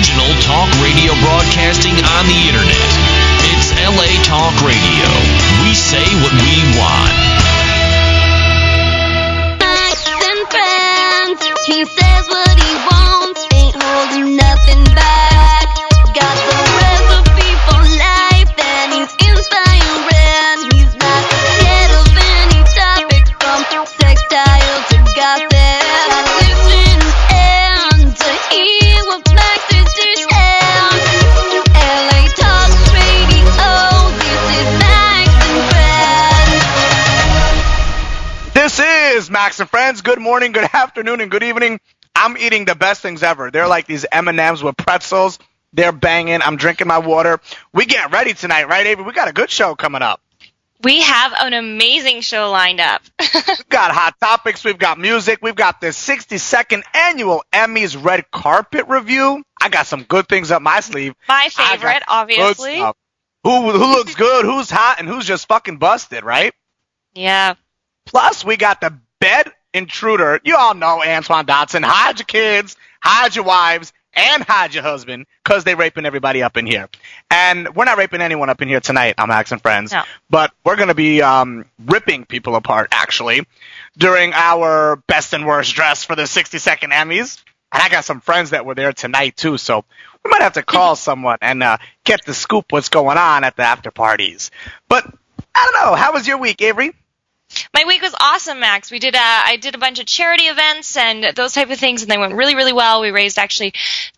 original talk radio broadcasting on the internet. It's LA Talk Radio. We say what we want. Max and Friends. He says what he wants, ain't holding nothing back. Got the recipe for life, and he's inspiring. He's not scared of any topic, from sextile to gossip. Listen and to hear what Max is dishing. LA Talk Radio, this is Max and Friends. This is Max and Friends. Good morning, good afternoon, and good evening. I'm eating the best things ever. They're like these M&Ms with pretzels. They're banging. I'm drinking my water. We get ready tonight, right, Avery? We got a good show coming up. We have an amazing show lined up. We've got hot topics. We've got music. We've got the 62nd Annual Emmys Red Carpet Review. I got some good things up my sleeve. My favorite, obviously. Who looks good, who's hot, and who's just fucking busted, right? Yeah. Plus, we got the bed intruder. You all know Antoine Dotson. Hide your kids, hide your wives, and hide your husband, because they're raping everybody up in here. And we're not raping anyone up in here tonight on Max and Friends. No. But we're going to be ripping people apart, actually, during our best and worst dress for the 62nd Emmys. And I got some friends that were there tonight, too, so we might have to call someone and get the scoop what's going on at the after parties. But I don't know. How was your week, Avery? My week was awesome, Max. I did a bunch of charity events and those type of things, and they went really, really well. We raised actually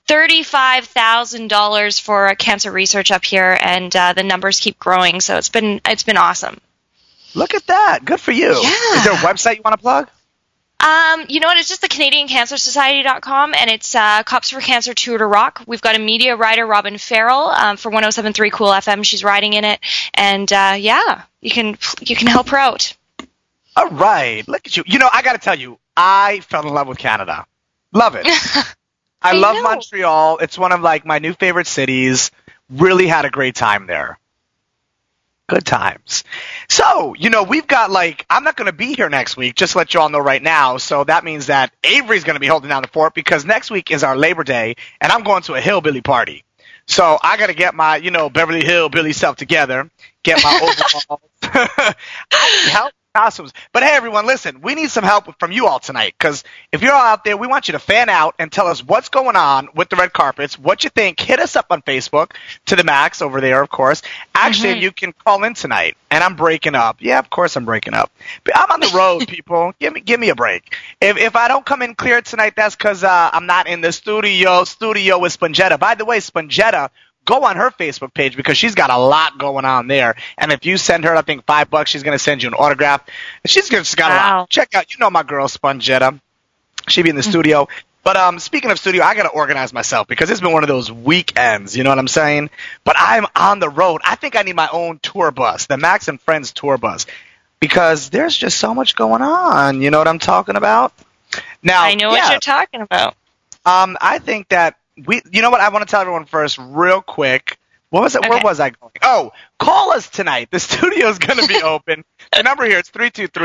$35,000 for cancer research up here, and the numbers keep growing. So it's been awesome. Look at that. Good for you. Yeah. Is there a website you want to plug? You know what? It's just the CanadianCancerSociety.com, and it's Cops for Cancer Tour de Rock. We've got a media writer, Robin Farrell, for 107.3 Cool FM. She's riding in it, and yeah, you can help her out. All right. Look at you. You know, I got to tell you, I fell in love with Canada. Love it. I love Montreal. It's one of, like, my new favorite cities. Really had a great time there. Good times. So, you know, we've got, like, I'm not going to be here next week, just to let you all know right now. So that means that Avery's going to be holding down the fort, because next week is our Labor Day, and I'm going to a hillbilly party. So I got to get my, you know, Beverly Hillbilly self together, get my overalls. I need help. Costumes. But hey, everyone, listen, we need some help from you all tonight, because if you're all out there, we want you to fan out and tell us what's going on with the red carpets, what you think. Hit us up on Facebook, to the Max over there, of course. Actually, you can call in tonight, and I'm breaking up. Yeah, of course I'm breaking up. But I'm on the road, people. Give me a break. If I don't come in clear tonight, that's because I'm not in the studio with Spongetta. By the way, Spongetta, go on her Facebook page, because she's got a lot going on there. And if you send her, I think, $5, she's going to send you an autograph. She's just got a lot. Check out, you know my girl, Spongetta. She'll be in the studio. But speaking of studio, I got to organize myself, because it's been one of those weekends, you know what I'm saying? But I'm on the road. I think I need my own tour bus, the Max and Friends tour bus, because there's just so much going on. You know what I'm talking about? Now, I know what you're talking about. I think that you know what? I want to tell everyone first, real quick. What was it? Okay. Where was I going? Oh, call us tonight. The studio is going to be open. The number here is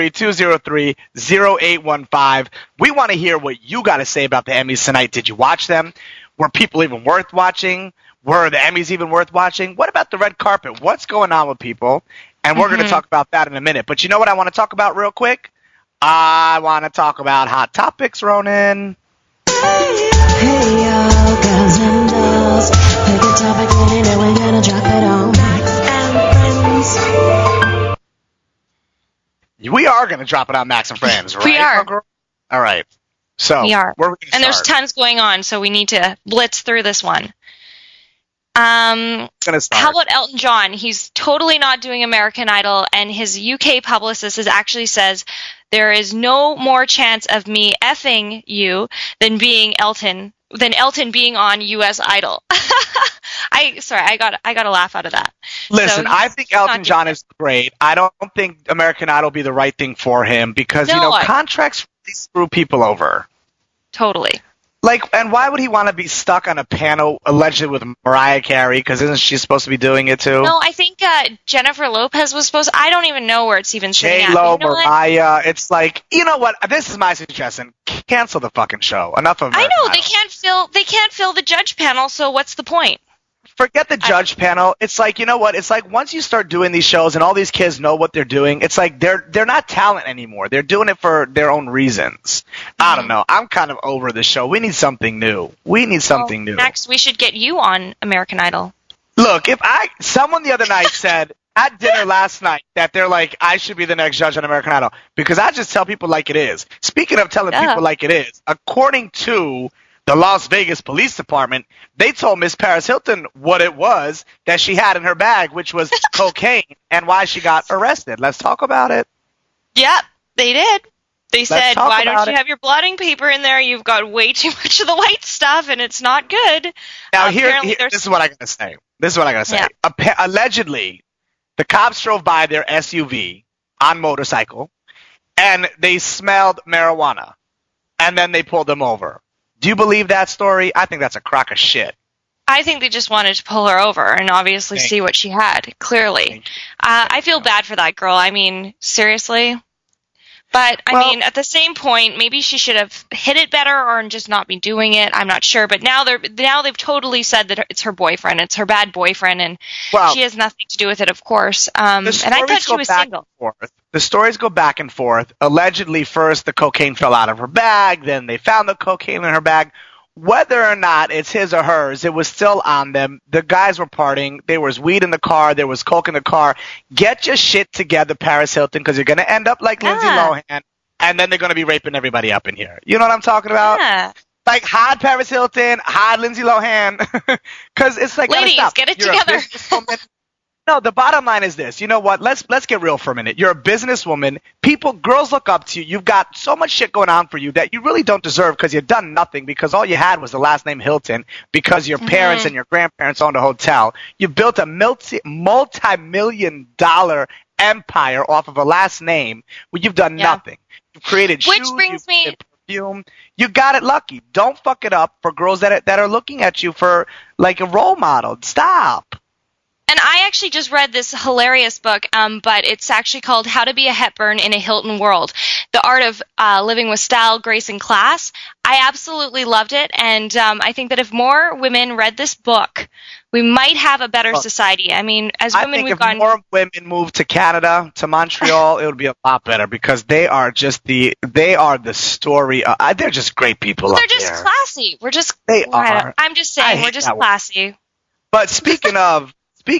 323-203-0815. We want to hear what you got to say about the Emmys tonight. Did you watch them? Were people even worth watching? Were the Emmys even worth watching? What about the red carpet? What's going on with people? And we're going to talk about that in a minute. But you know what I want to talk about real quick? I want to talk about Hot Topics, Ronan. Hey y'all, girls and dolls, pick a topic and we're gonna drop it on Max and Friends. We are gonna drop it on Max and Friends, right? We are. All right. So we are. Where are we gonna and start? There's tons going on, so we need to blitz through this one. How about Elton John? He's totally not doing American Idol, and his UK publicist actually says there is no more chance of me effing you than Elton being on US Idol. I got a laugh out of that. Listen, I think Elton John is great. I don't think American Idol will be the right thing for him, because contracts really screw people over. Totally. Like, and why would he want to be stuck on a panel allegedly with Mariah Carey? Because isn't she supposed to be doing it too? No, I think Jennifer Lopez was supposed to. I don't even know where it's even sitting at. J-Lo, Mariah. It's like, you know what? This is my suggestion. Cancel the fucking show. Enough of it. I know. They can't fill the judge panel, so what's the point? Forget the judge panel. It's like, you know what? It's like once you start doing these shows and all these kids know what they're doing, it's like they're not talent anymore. They're doing it for their own reasons. I don't know. I'm kind of over the show. We need something new. New. Next, we should get you on American Idol. Look, someone the other night said at dinner last night that they're like, I should be the next judge on American Idol because I just tell people like it is. Speaking of telling people like it is, according to the Las Vegas Police Department, they told Miss Paris Hilton what it was that she had in her bag, which was cocaine, and why she got arrested. Let's talk about it. Yep, they did. They said, why don't you have your blotting paper in there? You've got way too much of the white stuff, and it's not good. Now, this is what I got to say. Yeah. Allegedly, the cops drove by their SUV on motorcycle, and they smelled marijuana, and then they pulled them over. Do you believe that story? I think that's a crock of shit. I think they just wanted to pull her over and obviously see what she had, clearly. I feel bad for that girl. I mean, seriously. But, I mean, at the same point, maybe she should have hit it better or just not be doing it. I'm not sure. But now they've totally said that it's her boyfriend. It's her bad boyfriend, and she has nothing to do with it, of course. And I thought she was single. The stories go back and forth. Allegedly, first the cocaine fell out of her bag. Then they found the cocaine in her bag. Whether or not it's his or hers, it was still on them. The guys were partying. There was weed in the car. There was coke in the car. Get your shit together, Paris Hilton, because you're going to end up like Lindsay Lohan, and then they're going to be raping everybody up in here. You know what I'm talking about? Yeah. Like, hide Paris Hilton, hide Lindsay Lohan, because it's like, ladies, get it together. No, the bottom line is this. You know what? Let's get real for a minute. You're a businesswoman. Girls look up to you. You've got so much shit going on for you that you really don't deserve because you've done nothing because all you had was the last name Hilton because your parents and your grandparents owned a hotel. You built a multi-million-dollar empire off of a last name where you've done nothing. You've created shoes. Which brings me... perfume. You got it lucky. Don't fuck it up for girls that are looking at you for like a role model. Stop. And I actually just read this hilarious book, but it's actually called How to Be a Hepburn in a Hilton World, The Art of Living with Style, Grace, and Class. I absolutely loved it, and I think that if more women read this book, we might have a better society. I mean, as women, we've gotten... if more women moved to Canada, to Montreal, it would be a lot better because they are the story. They're just great people up there. They're just classy. They are. I'm just saying, we're just classy. But speaking of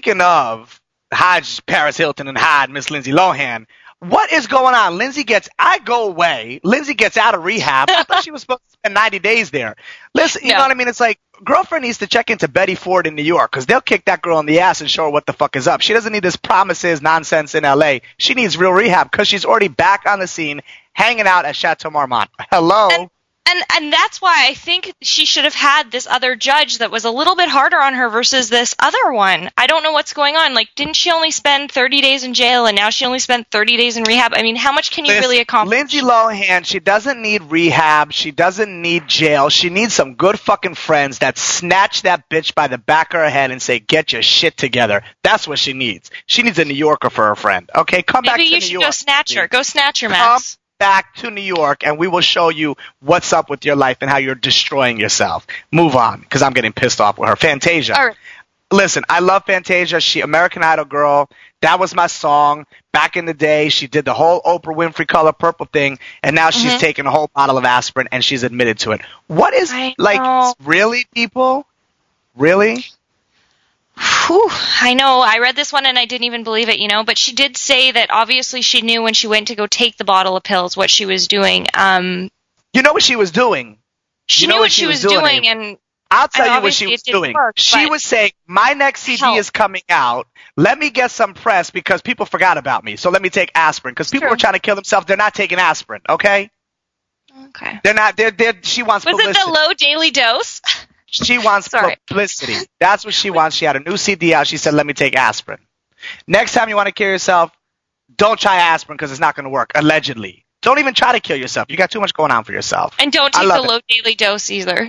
hide Paris Hilton and hide Miss Lindsay Lohan, what is going on? I go away. Lindsay gets out of rehab. I thought she was supposed to spend 90 days there. Listen, you know what I mean? It's like, girlfriend needs to check into Betty Ford in New York because they'll kick that girl in the ass and show her what the fuck is up. She doesn't need this promises nonsense in L.A. She needs real rehab because she's already back on the scene hanging out at Chateau Marmont. Hello? And that's why I think she should have had this other judge that was a little bit harder on her versus this other one. I don't know what's going on. Like, didn't she only spend 30 days in jail and now she only spent 30 days in rehab? I mean, how much can you really accomplish? Lindsay Lohan, she doesn't need rehab. She doesn't need jail. She needs some good fucking friends that snatch that bitch by the back of her head and say, get your shit together. That's what she needs. She needs a New Yorker for her friend. Okay, come back to New York. Maybe you should go snatch her. Go snatch her, Max. Back to New York and we will show you what's up with your life and how you're destroying yourself. Move on because I'm getting pissed off with her. Fantasia. All right. Listen, I love Fantasia. She American Idol girl. That was my song back in the day. She did the whole Oprah Winfrey Color Purple thing and now she's taken a whole bottle of aspirin and she's admitted to it. What is really, people? Really? Whew, I know. I read this one and I didn't even believe it, but she did say that obviously she knew when she went to go take the bottle of pills what she was doing. You know what she was doing? She knew what she was doing, and I'll tell you what she was doing. She was saying, my next CD is coming out. Let me get some press because people forgot about me. So let me take aspirin because people were trying to kill themselves. They're not taking aspirin, okay? Okay. They're not. She wants publicity. Was it the low daily dose? She wants publicity. That's what she wants. She had a new CD out. She said, let me take aspirin. Next time you want to kill yourself, don't try aspirin because it's not going to work, allegedly. Don't even try to kill yourself. You got too much going on for yourself. And don't take the low daily dose either.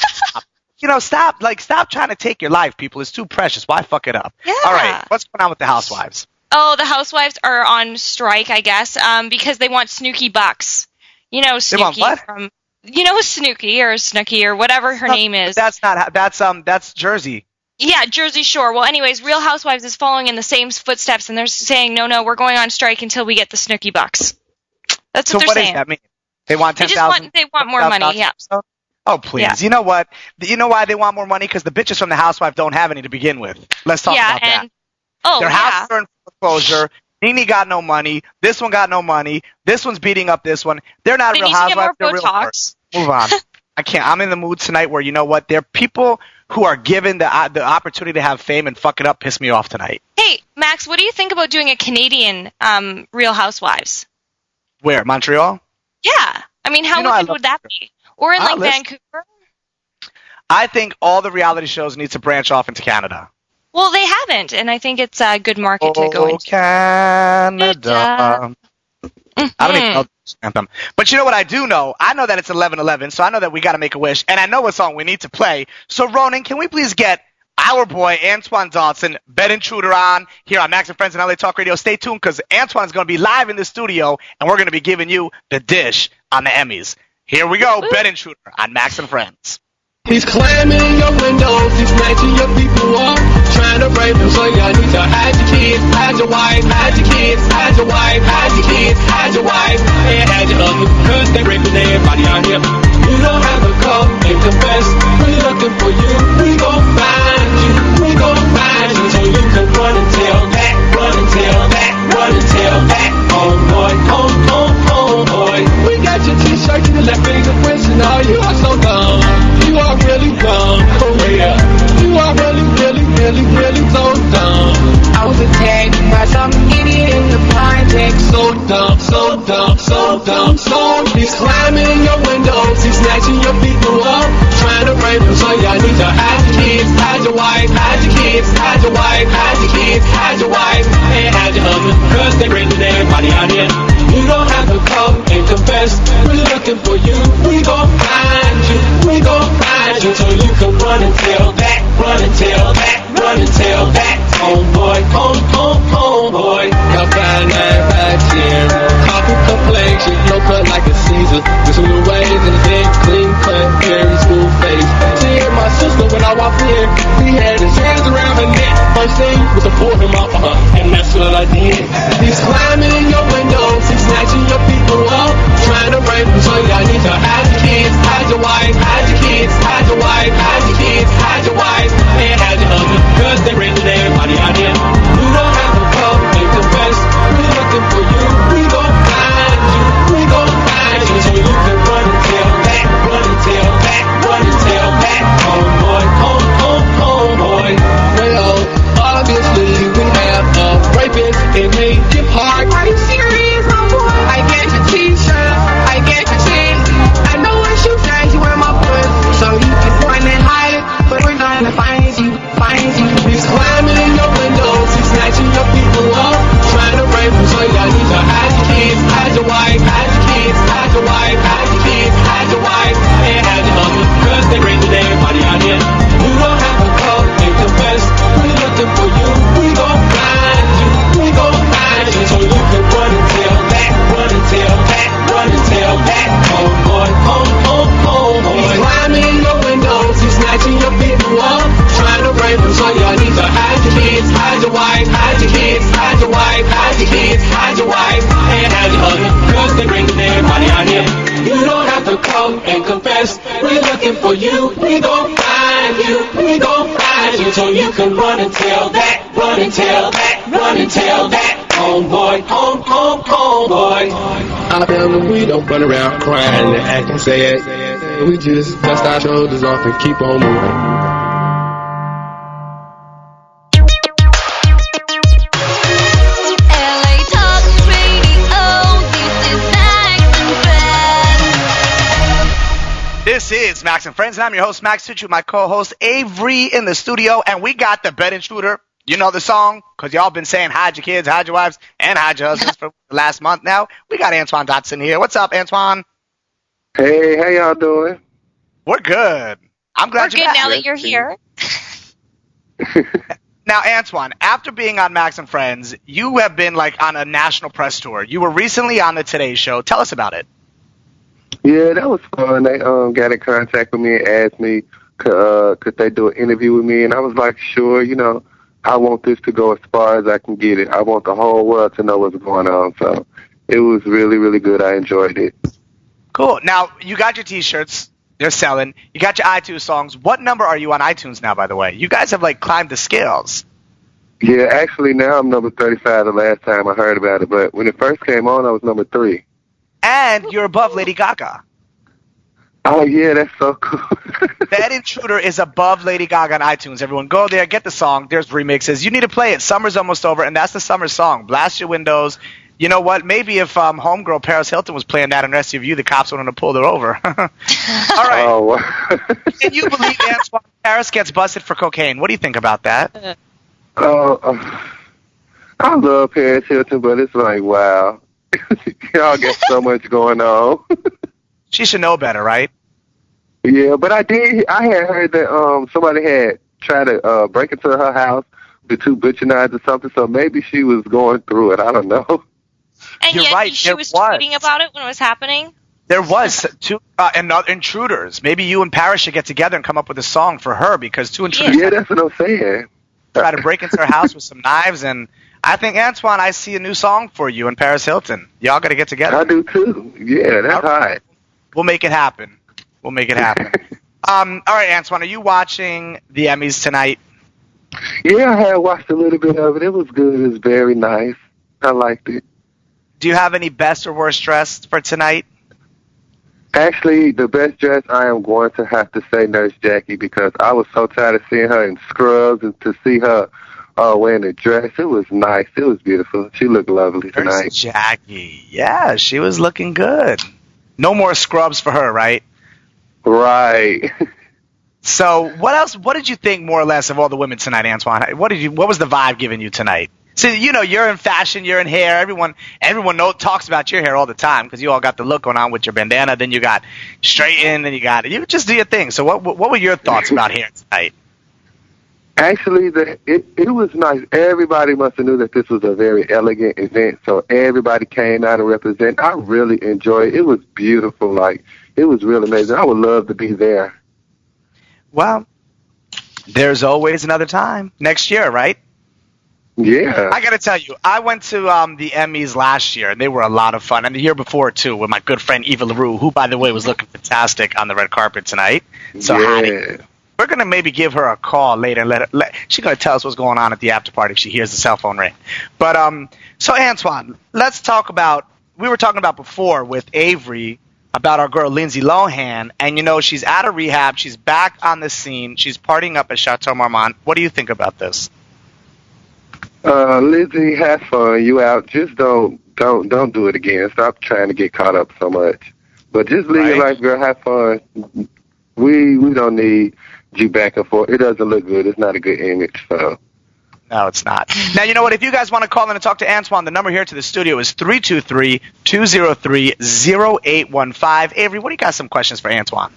Stop trying to take your life, people. It's too precious. Why fuck it up? Yeah. All right. What's going on with the housewives? Oh, the housewives are on strike, I guess, because they want Snooki Bucks. Snooki you know Snooki or Snooki or whatever her name is. That's Jersey. Yeah, Jersey Shore. Well, anyways, Real Housewives is following in the same footsteps, and they're saying, no, we're going on strike until we get the Snooki bucks. That's what they're saying. So what does that mean? They want 10,000? They want more money, yeah. Oh, please. Yeah. You know what? You know why they want more money? Because the bitches from the Housewife don't have any to begin with. Let's talk about that. Their houses are in foreclosure. Nene got no money. This one got no money. This one's beating up this one. They're not Real Housewives. They're Real Botox. Move on. I can't. I'm in the mood tonight where, you know what? They're people who are given the opportunity to have fame and fuck it up piss me off tonight. Hey, Max, what do you think about doing a Canadian Real Housewives? Where? Montreal? Yeah. I mean, how wicked would that be? Or in, Vancouver? I think all the reality shows need to branch off into Canada. Well, they haven't, and I think it's a good market to go into. Canada. I don't even know the anthem. But you know what I do know? I know that it's 11/11, so I know that we got to make a wish, and I know what song we need to play. So, Ronan, can we please get our boy Antoine Dodson, Bed Intruder, on here on Max and Friends and LA Talk Radio? Stay tuned, because Antoine's going to be live in the studio, and we're going to be giving you the dish on the Emmys. Here we go, Bed Intruder on Max and Friends. He's climbing your windows, he's snatching your people up, trying to rape them, so y'all need to hide your kids, hide your wife, hide your kids, hide your wife, hide your kids, hide your wife, and hide your husband, cause they raping everybody out here. You don't have to come and confess, we're looking for you, we gon' find you, we gon' find you, so you can run and tell that, run and tell that, run and tell that, homeboy, homeboy. We got your t-shirt and your left fingerprints and all, you are so dumb. You are really dumb, for real. You are really so dumb. I was attacked by some idiot in the project. So dumb. He's climbing your windows, he's snatching your people up, trying to rape them. So y'all need to hide your kids, hide your wife, hide your kids, hide your wife, hide your kids, hide your wife, and hide your husband, cause they raping everybody out here. You don't have to come and confess, we're looking for you. We gon' find you, we gon' find you, so you can run and tell that, run and tell that, run and tell that, homeboy, homeboy. Got 5'9", 5'10", coffee complexion, no cut like a Caesar, with some new waves in his head, clean cut, very smooth face. Seeing my sister when I walked in, he had his hands around her neck. First thing was to pull him off of her, and that's what I did. He's climbing your windows, he's snatching your people up, trying to rape them, so y'all need to hide your kids, hide your wife, hide your kids, hide your wife, hide your kids, hide your wife, and hide your husband, cause they raping everybody out here. You don't have to come and confess, we're looking for you. We gon' find you, we gon' find you, so you can run and tell that, run and tell that, run and tell that, homeboy, homeboy. Well, obviously we have a rapist in Lincoln Park. Are you serious, homeboy? I get your t-shirt, I get your jeans. I know what you said, you in my foot, so you can run and hide, but we're gonna find you. He's climbing your windows, he's snatching your people up, trying to rape them, so y'all need to hide your kids, hide your wife, hide your kids, hide your wife, hide your kids, hide your wife, and hide your husband, cause they raping everybody out here. You don't have to come and confess, we're looking for you. We gon' find you, we gon' find you, so you can run and tell that, run and tell that, run and tell that, homeboy, homeboy. He's climbing your windows, he's snatching your people up, trying to rape them, so y'all need to hide your kids, hide your wife, hide your kids, hide your wife, hide your kids, hide your wife, and hide your husband, cause they raping everybody out here. You don't have to come and confess, we're looking for you. We gon' find you, we gon' find you, so you can run and tell that, run and tell that, run and tell that, homeboy, homeboy. Our family, we don't run around crying and acting sad. We just dust our shoulders off and keep on moving. This is Max and Friends, and I'm your host, Max Tucci, my co-host, Avery, in the studio, and we got the Bed Intruder. You know the song, because y'all been saying hide your kids, hide your wives, and hide your husbands for the last month now. We got Antoine Dodson here. What's up, Antoine? Hey, how y'all doing? We're good. I'm glad you're back. We're good now that you're here. Now, Antoine, after being on Max and Friends, you have been like on a national press tour. You were recently on the Today Show. Tell us about it. Yeah, that was fun. They got in contact with me and asked me could they do an interview with me, and I was like, sure. I want this to go as far as I can get it. I want the whole world to know what's going on. So it was really, really good. I enjoyed it. Cool. Now, you got your T-shirts. They're selling. You got your iTunes songs. What number are you on iTunes now, by the way? You guys have, climbed the scales. Yeah, actually, now I'm number 35 the last time I heard about it. But when it first came on, I was number 3. And you're above Lady Gaga. Oh, yeah, that's so cool. That Intruder is above Lady Gaga on iTunes. Everyone go there, get the song. There's remixes. You need to play it. Summer's almost over, and that's the summer song. Blast your windows. You know what? Maybe if homegirl Paris Hilton was playing that in Rescue View, the cops wouldn't have pulled her over. All right. Oh. Can you believe Antoine Paris gets busted for cocaine? What do you think about that? I love Paris Hilton, but it's like, wow. Y'all got so much going on. She should know better, right? Yeah, but I had heard that somebody had tried to break into her house with 2 butcher knives or something, so maybe she was going through it. I don't know. And You're yet right, she was tweeting about it when it was happening? There was 2 intruders. Maybe you and Paris should get together and come up with a song for her, because 2 intruders Yeah, that's what I'm saying. try to break into her house with some knives, and I think, Antoine, I see a new song for you and Paris Hilton. Y'all got to get together. I do, too. Yeah, that's hot. We'll make it happen. All right, Antoine, are you watching the Emmys tonight? Yeah, I had watched a little bit of it. It was good. It was very nice. I liked it. Do you have any best or worst dress for tonight? Actually, the best dress, I am going to have to say Nurse Jackie, because I was so tired of seeing her in scrubs, and to see her wearing a dress, it was nice. It was beautiful. She looked lovely tonight. Nurse Jackie. Yeah, she was looking good. No more scrubs for her, right? Right. So, what else? What did you think, more or less, of all the women tonight, Antoine? What was the vibe giving you tonight? So, you're in fashion, you're in hair. Everyone talks about your hair all the time, because you all got the look going on with your bandana. Then you got straightened, and you just do your thing. So, what were your thoughts about hair tonight? Actually, it was nice. Everybody must have knew that this was a very elegant event, so everybody came out and represented. I really enjoyed it. It was beautiful. It was really amazing. I would love to be there. Well, there's always another time. Next year, right? Yeah. I got to tell you, I went to the Emmys last year, and they were a lot of fun. And the year before, too, with my good friend Eva LaRue, who, by the way, was looking fantastic on the red carpet tonight. So, honey, we're going to maybe give her a call later and she's going to tell us what's going on at the after party if she hears the cell phone ring. But, so Antoine, let's talk about, we were talking about before with Avery about our girl Lindsay Lohan, and she's out of rehab, she's back on the scene, she's partying up at Chateau Marmont. What do you think about this? Lindsay, have fun. You out. Just don't do it again. Stop trying to get caught up so much. But just live your life, girl. Have fun. We don't need you back and forth. It doesn't look good. It's not a good image. So. No, it's not. Now, you know what? If you guys want to call in and talk to Antoine, the number here to the studio is 323-203-0815. Avery, what do you got? Some questions for Antoine?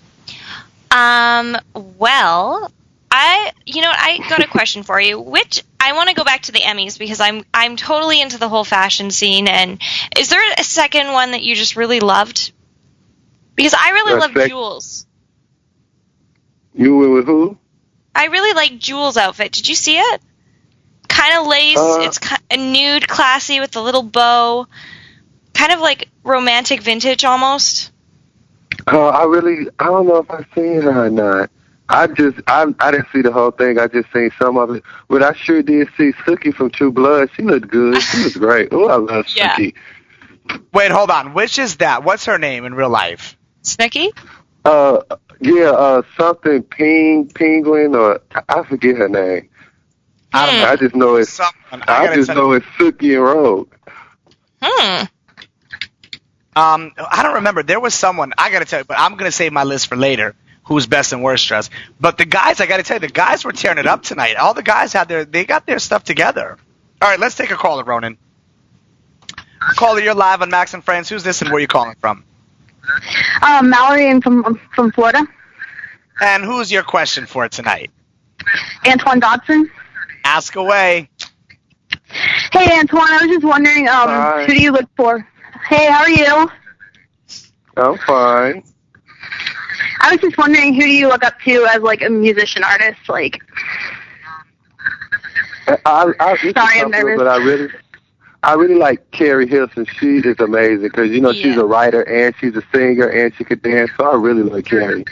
Well, I got a question for you. I want to go back to the Emmys, because I'm totally into the whole fashion scene. And is there a second one that you just really loved? Because I really love Jules. You were with who? I really like Jules' outfit. Did you see it? Kind of lace. It's kind of nude, classy with the little bow. Kind of like romantic vintage almost. I don't know if I've seen her or not. I didn't see the whole thing. I just seen some of it. But I sure did see Sookie from True Blood. She looked good. She was great. Oh, I love Sookie. Wait, hold on. Which is that? What's her name in real life? Snooki? Something Penguin, or I forget her name. I just know it's Sookie and Rogue. I don't remember. There was someone, I got to tell you, but I'm going to save my list for later, who's best and worst dressed. But the guys, I got to tell you, the guys were tearing it up tonight. All the guys they got their stuff together. All right, let's take a caller, Ronan. Caller, you're live on Max and Friends. Who's this and where are you calling from? Mallory, and from Florida. And who's your question for tonight? Antoine Dodson. Ask away. Hey, Antoine, I was just wondering, who do you look for? Hey, how are you? I'm fine. I was just wondering, who do you look up to as, like, a musician artist? Like, Sorry, I'm nervous. But I really like Carrie Hilson. She is amazing because, you know, she's a writer and she's a singer and she could dance. So I really like Carrie.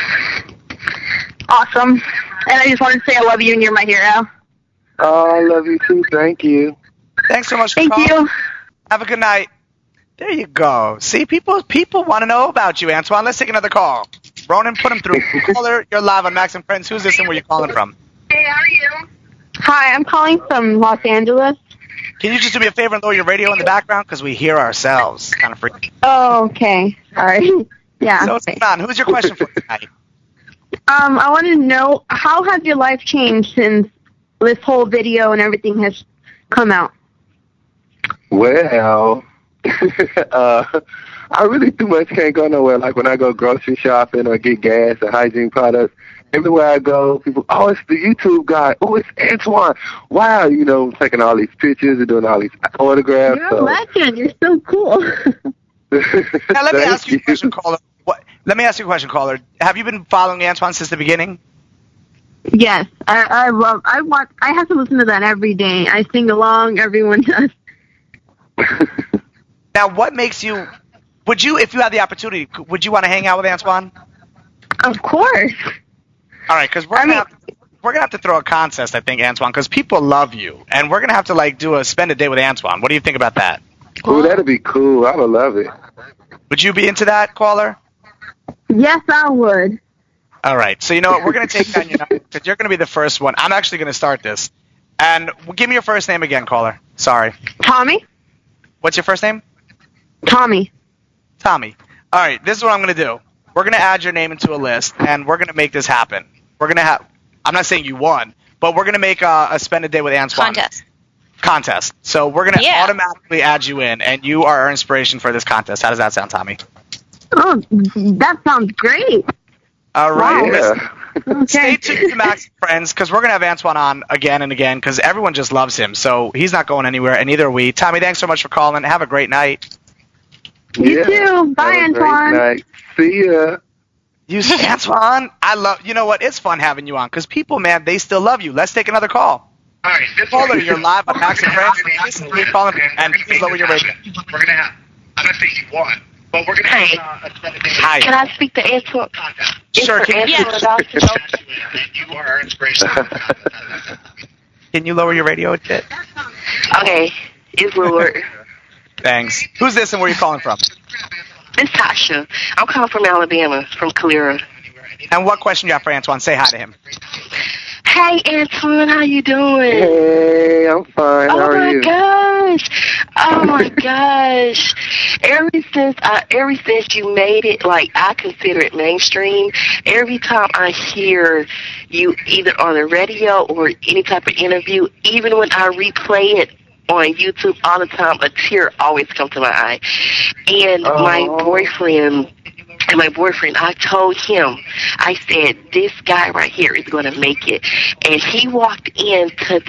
Awesome. And I just wanted to say I love you and you're my hero. Oh, I love you too. Thank you. Thanks so much for calling. Thank you. Have a good night. There you go. See, people want to know about you, Antoine. Let's take another call. Ronan, put him through. Caller, you're live on Max and Friends. Who's this and where you calling from? Hey, how are you? Hi, I'm calling from Los Angeles. Can you just do me a favor and lower your radio in the background? Because we hear ourselves. Kind of freaky. Oh, okay. Sorry. Yeah. So what's going on? Who's your question for tonight? I want to know, how has your life changed since this whole video and everything has come out? Well, I really too much can't go nowhere. Like when I go grocery shopping or get gas or hygiene products, everywhere I go, people, oh, it's the YouTube guy. Oh, it's Antoine. Wow, you know, taking all these pictures and doing all these autographs. You're a legend. You're so cool. Now, let me ask you a question, caller. Let me ask you a question, caller. Have you been following Antoine since the beginning? Yes, I have to listen to that every day. I sing along. Everyone does. Now, what makes you? Would you, if you had the opportunity, would you want to hang out with Antoine? Of course. All right, because we're gonna have to throw a contest, I think, Antoine, because people love you, and we're gonna have to spend a day with Antoine. What do you think about that? Oh, that'd be cool. I would love it. Would you be into that, caller? Yes, I would. All right. So you know what? We're gonna take down your number because you're gonna be the first one. I'm actually gonna start this, and give me your first name again, caller. Sorry. Tommy. What's your first name? Tommy. Tommy. All right. This is what I'm gonna do. We're gonna add your name into a list, and we're gonna make this happen. We're gonna have. I'm not saying you won, but we're gonna make a spend a day with Antoine contest. So we're gonna automatically add you in, and you are our inspiration for this contest. How does that sound, Tommy? Oh, that sounds great. All right. Wow. Okay. Stay tuned to Max Friends because we're gonna have Antoine on again and again because everyone just loves him. So he's not going anywhere, and neither are we. Tommy, thanks so much for calling. Have a great night. You too. Bye, Antoine. Great night. See ya. Antoine, you know what? It's fun having you on because people, man, they still love you. Let's take another call. All right. Caller, you're live on Max and Friends. This is me calling, and please lower your radio. We're going to have, I'm not saying you won, but we're going to have Hi. Can I speak to Antoine? Sure. You are our inspiration. Can you lower your radio a bit? Okay. It's lowered. Thanks. Who's this and where are you calling from? It's Tasha. I'm calling from Alabama, from Calera. And what question you have for Antoine? Say hi to him. Hey, Antoine, how you doing? Hey, I'm fine. How are you? Oh my gosh! Ever since you made it, like I consider it mainstream. Every time I hear you, either on the radio or any type of interview, even when I replay it on YouTube all the time, a tear always comes to my eye. And my boyfriend, I told him, I said, this guy right here is going to make it. And he walked into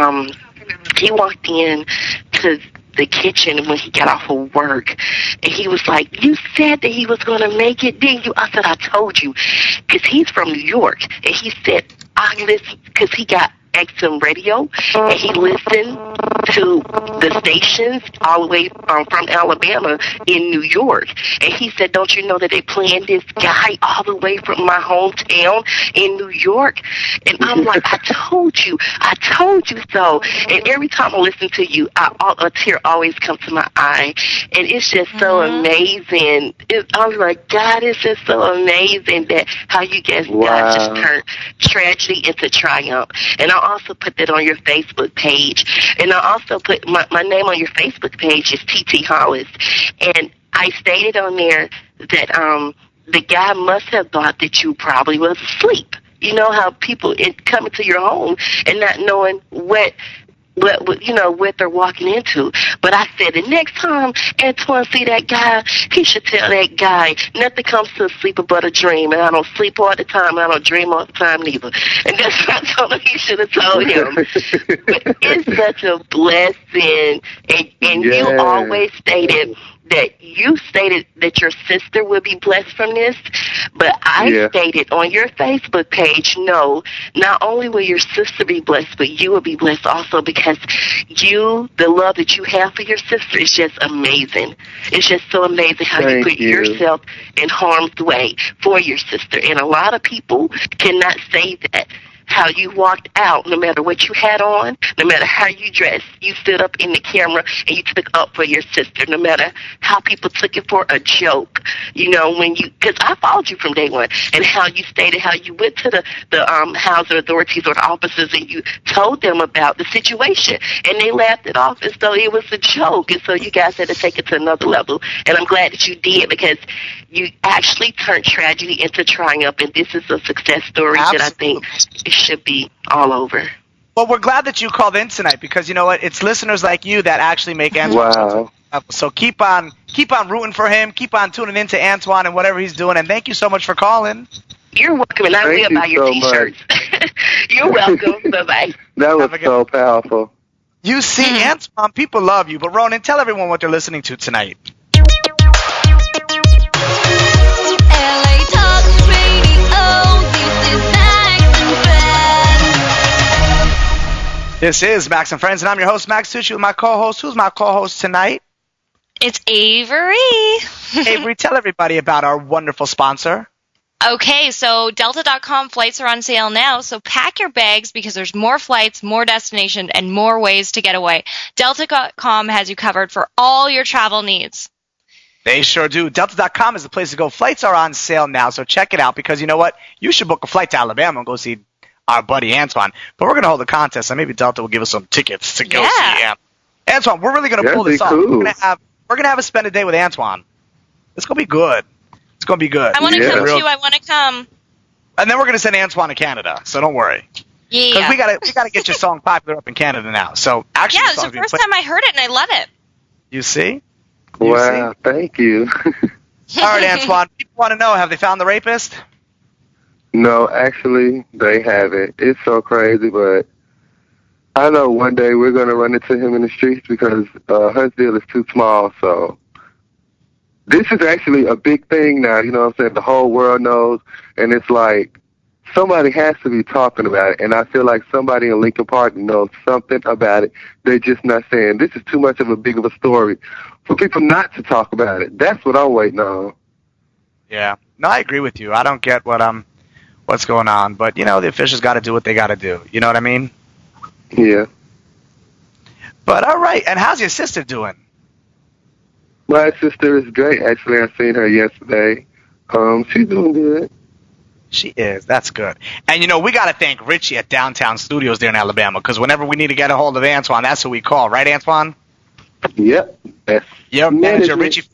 the kitchen when he got off of work, and he was like, you said that he was going to make it, didn't you? I said, I told you, because he's from New York, and he said, I listened, because he got XM radio, and he listened to the stations all the way from Alabama in New York. And he said, don't you know that they playing this guy all the way from my hometown in New York? And I'm like, I told you so. And every time I listen to you, a tear always comes to my eye. And it's just so amazing. I was like, God, it's just so amazing that how you guys just turned tragedy into triumph. And I also put that on your Facebook page. And I also put my name on your Facebook page is TT Hollis. And I stated on there that the guy must have thought that you probably was asleep. You know how people come into your home and not knowing what they're walking into. But I said the next time Antoine see that guy, he should tell that guy nothing comes to a sleeper but a dream. And I don't sleep all the time, and I don't dream all the time neither. And that's what I told him he should have told him. But it's such a blessing. And you always stated that you stated that your sister would be blessed from this, but I stated on your Facebook page, no, not only will your sister be blessed, but you will be blessed also, because the love that you have for your sister is just amazing. It's just so amazing how you put yourself in harm's way for your sister. And a lot of people cannot say that. How you walked out, no matter what you had on, no matter how you dressed, you stood up in the camera and you took up for your sister, no matter how people took it for a joke. You know, because I followed you from day one, and how you stated how you went to the housing authorities or the officers and you told them about the situation, and they laughed it off as though it was a joke, and so you guys had to take it to another level, and I'm glad that you did, because you actually turned tragedy into triumph, and this is a success story that I think should be all over. Well, we're glad that you called in tonight, because you know what? It's listeners like you that actually make Antoine. Wow. So keep on rooting for him. Keep on tuning into Antoine and whatever he's doing. And thank you so much for calling. You're welcome, and I will buy your T-shirts. You're welcome. Bye-bye. That was so powerful. You see, Antoine, people love you. But Ronan, tell everyone what they're listening to tonight. This is Max and Friends, and I'm your host, Max Tucci, with my co-host. Who's my co-host tonight? It's Avery. Avery, tell everybody about our wonderful sponsor. Okay, so Delta.com flights are on sale now, so pack your bags because there's more flights, more destinations, and more ways to get away. Delta.com has you covered for all your travel needs. They sure do. Delta.com is the place to go. Flights are on sale now, so check it out, because you know what? You should book a flight to Alabama and go see our buddy Antoine. But we're going to hold a contest, and maybe Delta will give us some tickets to go see him. Antoine, we're really going to pull this off. Cool. We're going to have a spend a day with Antoine. It's going to be good. It's going to be good. I want to come, too. I want to come. And then we're going to send Antoine to Canada, so don't worry. Yeah. Because we got to get your song popular up in Canada now. So actually, it's the first time I heard it, and I love it. You see? Wow, thank you. All right, Antoine. People want to know, have they found the rapist? No, actually, they haven't. It's so crazy, but I know one day we're going to run into him in the streets, because Huntsville is too small, so this is actually a big thing now, you know what I'm saying? The whole world knows, and it's like somebody has to be talking about it, and I feel like somebody in Lincoln Park knows something about it. They're just not saying. This is too much of a big of a story for people not to talk about it. That's what I'm waiting on. Yeah. No, I agree with you. I don't get what's going on, but you know, the officials got to do what they got to do. You know what I mean? Yeah. But all right. And how's your sister doing? My sister is great. Actually, I seen her yesterday. She's doing good. She is. That's good. And you know, we got to thank Richie at Downtown Studios there in Alabama, because whenever we need to get a hold of Antoine, that's who we call, right, Antoine? Yep. Your manager, Richie.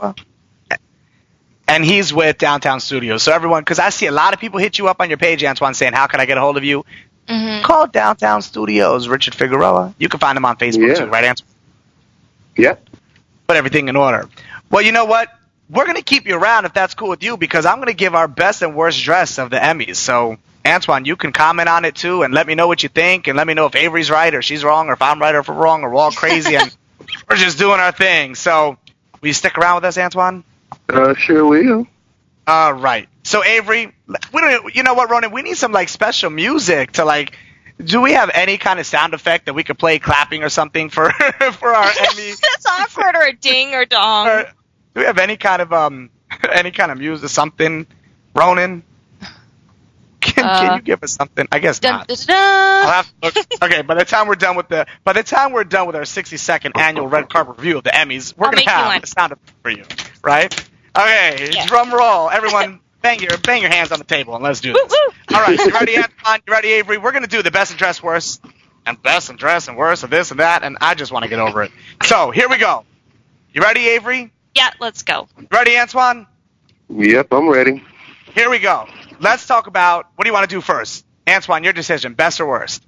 And he's with Downtown Studios. So everyone, because I see a lot of people hit you up on your page, Antoine, saying, how can I get a hold of you? Mm-hmm. Call Downtown Studios, Richard Figueroa. You can find him on Facebook too, right, Antoine? Yep. Put everything in order. Well, you know what? We're going to keep you around if that's cool with you, because I'm going to give our best and worst dress of the Emmys. So, Antoine, you can comment on it too and let me know what you think, and let me know if Avery's right or she's wrong, or if I'm right or if we're wrong, or we're all crazy and we're just doing our thing. So, will you stick around with us, Antoine? Sure will. All right. So, Avery, you know what, Ronan? We need some, special music to, do we have any kind of sound effect that we could play clapping or something for our Emmy? That's awkward, or a ding or dong. Do we have any kind of music, something, Ronan? Can you give us something? I guess not. I'll have to look. Okay, by the time we're done with our 60-second annual red carpet review of the Emmys, we're gonna have a sound effect for you, right? Okay, drum roll, everyone. Bang your hands on the table and let's do this. All right, you ready, Antoine? You ready, Avery? We're gonna do the best and dress worst, and best and dress and worst, and this and that, and I just want to get over it. So here we go. You ready, Avery? Yeah, let's go. Ready, Antoine? Yep, I'm ready. Here we go. Let's talk about, what do you want to do first? Antoine, your decision, best or worst?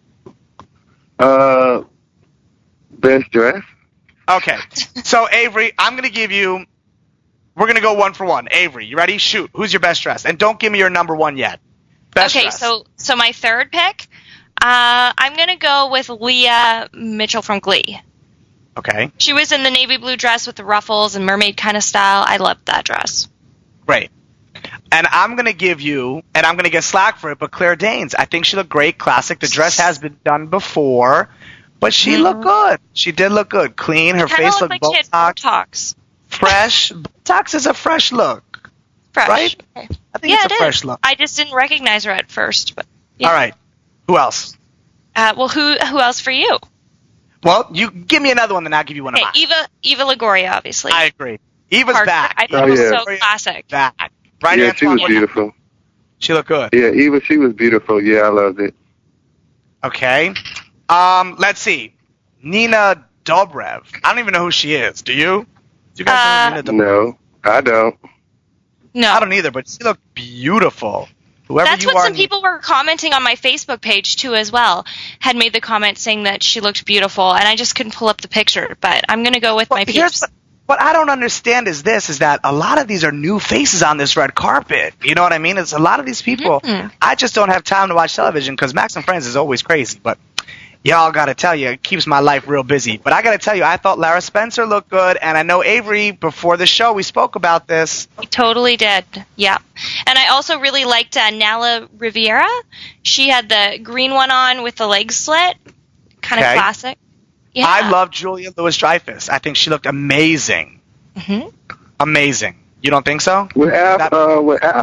Best dress. Okay. So, Avery, we're going to go one for one. Avery, you ready? Shoot. Who's your best dress? And don't give me your number one yet. Best dress. So my third pick, I'm going to go with Leah Mitchell from Glee. Okay. She was in the navy blue dress with the ruffles and mermaid kind of style. I loved that dress. Great. And I'm going to give you, and I'm going to get slack for it, but Claire Danes, I think she looked great, classic. The dress has been done before, but she looked good. She did look good. Clean. Her face looked like Botox. Fresh. Botox is a fresh look. Fresh. Right? Okay. I think it's a fresh look. I just didn't recognize her at first. But yeah. All right. Who else? Well, who else for you? Well, you give me another one, then I'll give you one of mine. Eva Longoria, obviously. I agree. Eva's back. I think it was so classic. Back. Right, yeah, Antoine? she was beautiful. She looked good. Yeah, Eva, she was beautiful. Yeah, I loved it. Okay. Let's see. Nina Dobrev. I don't even know who she is. Do you? Do you guys know Nina Dobrev? No, I don't. No. I don't either, but she looked beautiful. Whoever That's you what are, some people were commenting on my Facebook page, too, as well. Had made the comment saying that she looked beautiful, and I just couldn't pull up the picture. But I'm going to go with my peeps. What I don't understand is that a lot of these are new faces on this red carpet. You know what I mean? It's a lot of these people. I just don't have time to watch television because Max and Friends is always crazy. But y'all got to tell you, it keeps my life real busy. But I got to tell you, I thought Lara Spencer looked good. And I know Avery, before the show, we spoke about this. We totally did. Yeah. And I also really liked Nala Riviera. She had the green one on with the leg slit. Kind of classic. Yeah. I love Julia Louis-Dreyfus. I think she looked amazing. Amazing. You don't think so? When Al Pacino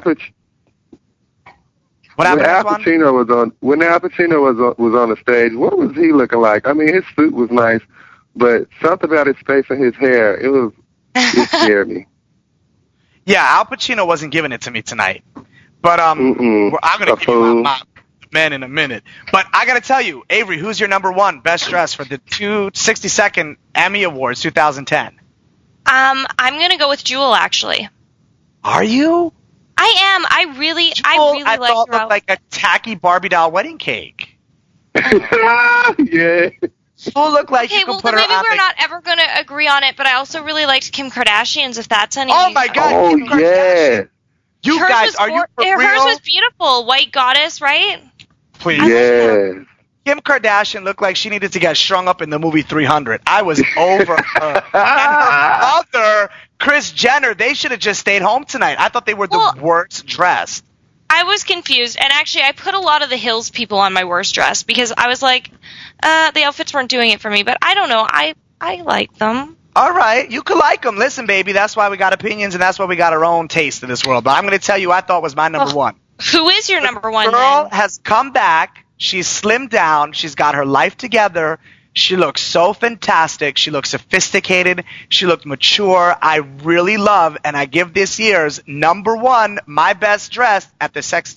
was on the stage, what was he looking like? I mean, his suit was nice, but something about his face and his hair, it scared me. Yeah, Al Pacino wasn't giving it to me tonight. But I'm going to give you my men in a minute. But I got to tell you, Avery, who's your number one best dress for the 262nd Emmy Awards 2010? I'm going to go with Jewel, actually. Are you? I am. I really I like thought her. Looked like a tacky Barbie doll wedding cake. Yeah. Jewel looked like you could put her maybe on we're not ever going to agree on it, but I also really liked Kim Kardashian's, if that's any Oh, my God. Oh, Kim Kardashian. You hers guys, are you for real? Hers was beautiful. White goddess, right? Please. Yes. Kim Kardashian looked like she needed to get strung up in the movie 300. I was over her. And her mother, Kris Jenner, they should have just stayed home tonight. I thought they were the worst dressed. I was confused. And actually, I put a lot of the Hills people on my worst dress because I was like, the outfits weren't doing it for me. But I don't know. I like them. All right. You could like them. Listen, baby, that's why we got opinions and that's why we got our own taste in this world. But I'm going to tell you I thought was my number one. Who is your number one, The girl then? has come back. She's slimmed down. She's got her life together. She looks so fantastic. She looks sophisticated. She looked mature. I really love, and I give this year's number one, my best dress at the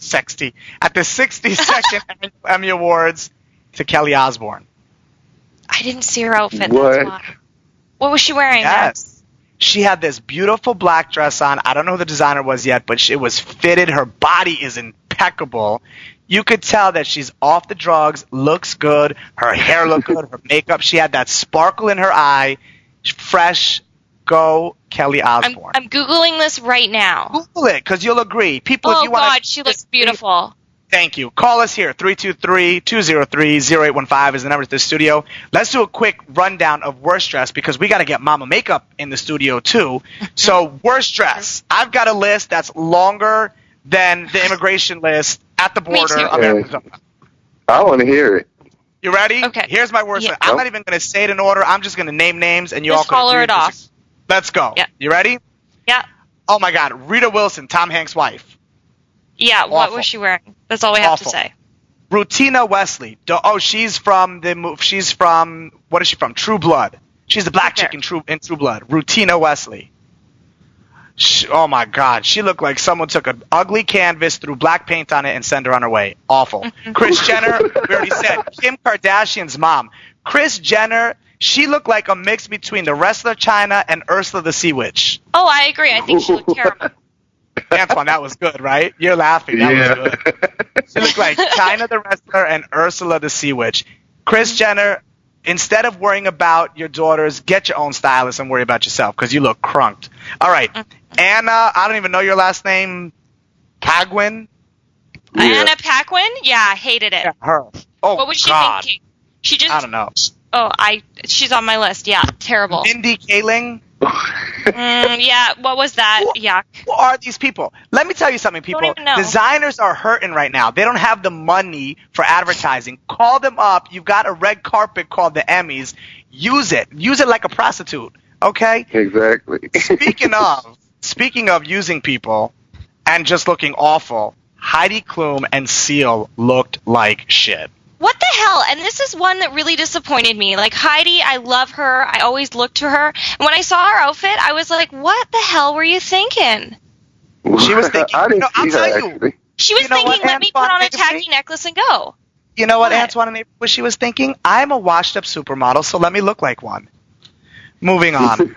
62nd Emmy Awards to Kelly Osbourne. I didn't see her outfit. What? That's why. What was she wearing? Yes. She had this beautiful black dress on. I don't know who the designer was yet, but it was fitted. Her body is impeccable. You could tell that she's off the drugs, looks good, her hair looked good, her makeup. She had that sparkle in her eye. Fresh. Go Kelly Osbourne. I'm Googling this right now. Google it, because you'll agree. People, if you want God, she looks beautiful. Thank you. Call us here. 323-203-0815 is the number to the studio. Let's do a quick rundown of worst dress because we got to get Mama Makeup in the studio too. So worst dress. I've got a list that's longer than the immigration list at the border of Arizona. I want to hear it. You ready? Okay. Here's my worst list. I'm not even going to say it in order. I'm just going to name names and you Just all can color it off. Let's go. Yeah. You ready? Yeah. Oh my God. Rita Wilson, Tom Hanks' wife. Yeah, what was she wearing? That's all we have to say. Rutina Wesley. She's from what is she from? True Blood. She's the black chick in True Blood. Rutina Wesley. Oh my God, she looked like someone took an ugly canvas, threw black paint on it, and sent her on her way. Awful. Kris Jenner, we already said. Kim Kardashian's mom. Kris Jenner, she looked like a mix between the wrestler China and Ursula the Sea Witch. Oh, I agree. I think she looked terrible. Antoine, that was good, right? You're laughing. That was good. She looked like China the wrestler and Ursula the Sea Witch. Kris Jenner, instead of worrying about your daughters, get your own stylist and worry about yourself because you look crunked. All right. Anna, I don't even know your last name. Paquin? Anna Paquin? Yeah, I hated it. Yeah, her. Oh, what was she God. thinking? She just. I don't know. she's on my list. Yeah, terrible. Mindy Kaling. Yeah, what was that? Yuck. Who are these people? Let me tell you something, people. Don't even know. Designers are hurting right now. They don't have the money for advertising. Call them up. You've got a red carpet called the Emmys. Use it. Use it like a prostitute. Okay? Exactly. Speaking of using people and just looking awful, Heidi Klum and Seal looked like shit. What the hell? And this is one that really disappointed me. Like, Heidi, I love her. I always look to her. And when I saw her outfit, I was like, what the hell were you thinking? She was thinking, I didn't I'll see tell her, you. actually. She was thinking, let me put on a tacky necklace and go. You know what What? Antoine and April, what she was thinking? I'm a washed-up supermodel, so let me look like one. Moving on.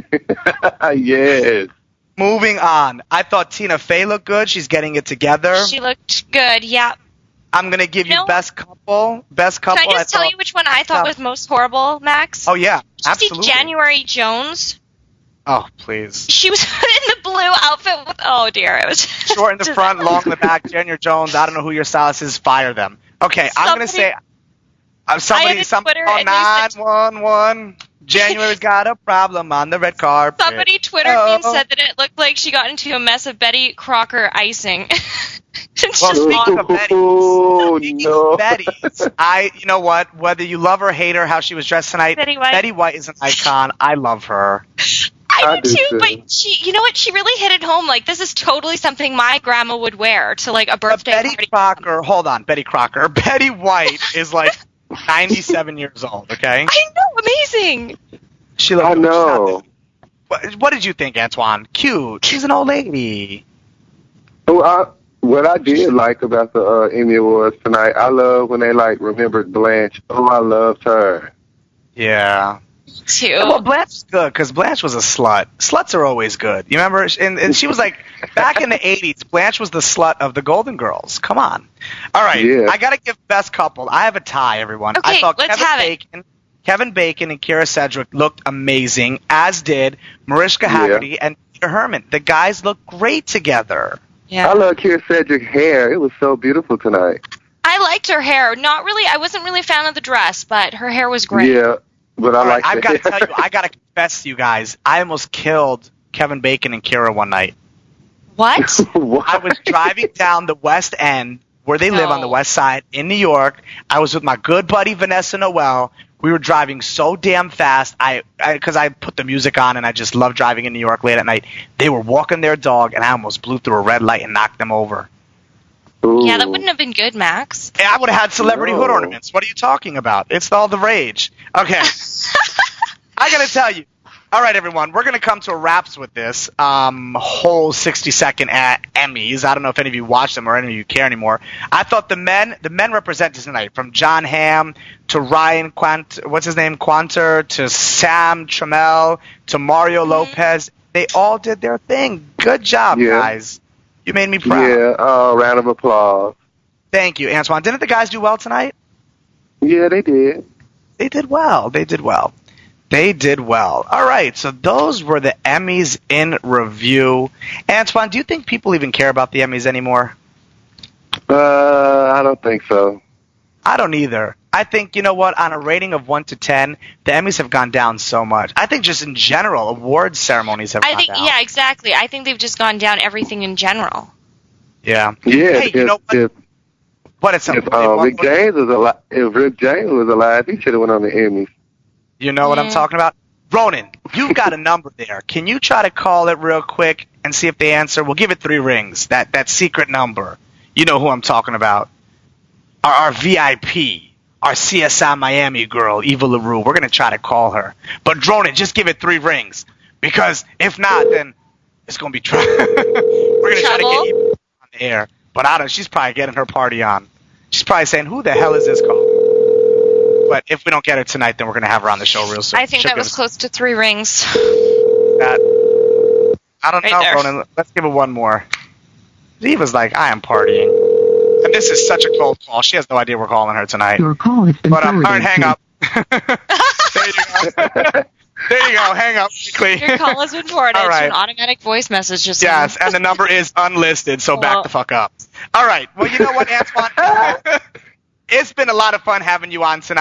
Yes. Moving on. I thought Tina Fey looked good. She's getting it together. She looked good, yeah. I'm going to give you No. best couple. Best couple. Can I just tell you which one I thought was most horrible, Max? Oh, yeah. Did you Absolutely. see January Jones? Oh, please. She was in the blue outfit with, oh dear, it was Short in the front, long in the back. January Jones. I don't know who your stylist is. Fire them. Okay, I'm going to say. Somebody. Twitter Oh, and they said- 911. January's got a problem on the red carpet. Somebody Twittered me and said that it looked like she got into a mess of Betty Crocker icing. It's Well, just speaking awful. of Betty's, you know what? Whether you love or hate her, how she was dressed tonight, Betty White is an icon. I love her. I do too, but she, you know what? She really hit it home. Like, this is totally something my grandma would wear to, like, a birthday Betty Crocker, hold on, Betty Crocker. Betty White is like 97 years old, okay? I know, amazing. She looked, I know. What did you think, Antoine? Cute. She's an old lady. What I did like about the Emmy Awards tonight, I love when they, like, remembered Blanche. Oh, I loved her. Yeah. Too. Well, Blanche is good because Blanche was a slut. Sluts are always good. You remember? And she was like, back in the 80s, Blanche was the slut of the Golden Girls. Come on. All right. Yeah. I got to give best couple. I have a tie, everyone. Okay, I thought let's have it. Kevin Bacon and Kira Sedgwick looked amazing, as did Mariska Hargitay and Peter Herman. The guys look great together. Yeah. I love Kira Sedgwick's hair. It was so beautiful tonight. I liked her hair. Not really. I wasn't really a fan of the dress, but her hair was great. Yeah, but I like I've got to tell you, I got to confess to you guys, I almost killed Kevin Bacon and Kira one night. What? I was driving down the West End, where they live on the West Side in New York. I was with my good buddy Vanessa Noel. We were driving so damn fast, because I put the music on and I just love driving in New York late at night. They were walking their dog, and I almost blew through a red light and knocked them over. Ooh. Yeah, that wouldn't have been good, Max. I would have had celebrity hood ornaments. What are you talking about? It's all the rage. Okay. I got to tell you. All right, everyone, we're going to come to a wraps with this whole 60-second Emmys. I don't know if any of you watch them or any of you care anymore. I thought the men represented tonight, from John Hamm to Ryan Quanter to Sam Trammell to Mario Lopez. They all did their thing. Good job, guys. You made me proud. Yeah, round of applause. Thank you, Antoine. Didn't the guys do well tonight? Yeah, they did. They did well. All right, so those were the Emmys in review. Antoine, do you think people even care about the Emmys anymore? I don't think so. I don't either. I think, you know what, on a rating of 1 to 10, the Emmys have gone down so much. I think just in general, awards ceremonies have gone down. Yeah, exactly. I think they've just gone down everything in general. Yeah. Yeah, Hey, you know what? What is something? If Rick James was alive, he should have went on the Emmys. You know what I'm talking about? Ronan, you've got a number there. Can you try to call it real quick and see if they answer? We'll give it 3 rings, that secret number. You know who I'm talking about. Our VIP, our CSI Miami girl, Eva LaRue. We're going to try to call her. But Ronan, just give it 3 rings. Because if not, then it's going to be trouble. We're going to try to get Eva on the air. But she's probably getting her party on. She's probably saying, who the hell is this call? But if we don't get her tonight, then we're going to have her on the show real soon. I think that was close to 3 rings. I don't know, there. Ronan. Let's give it one more. Eva's like, I am partying. And this is such a cold call. She has no idea we're calling her tonight. Your call has been All right, hang up. There you go. There you go. Hang up quickly. Your call has been forwarded All right. to an automatic voice message. Yes, and the number is unlisted, so back the fuck up. All right. Well, you know what, Antoine? It's been a lot of fun having you on tonight.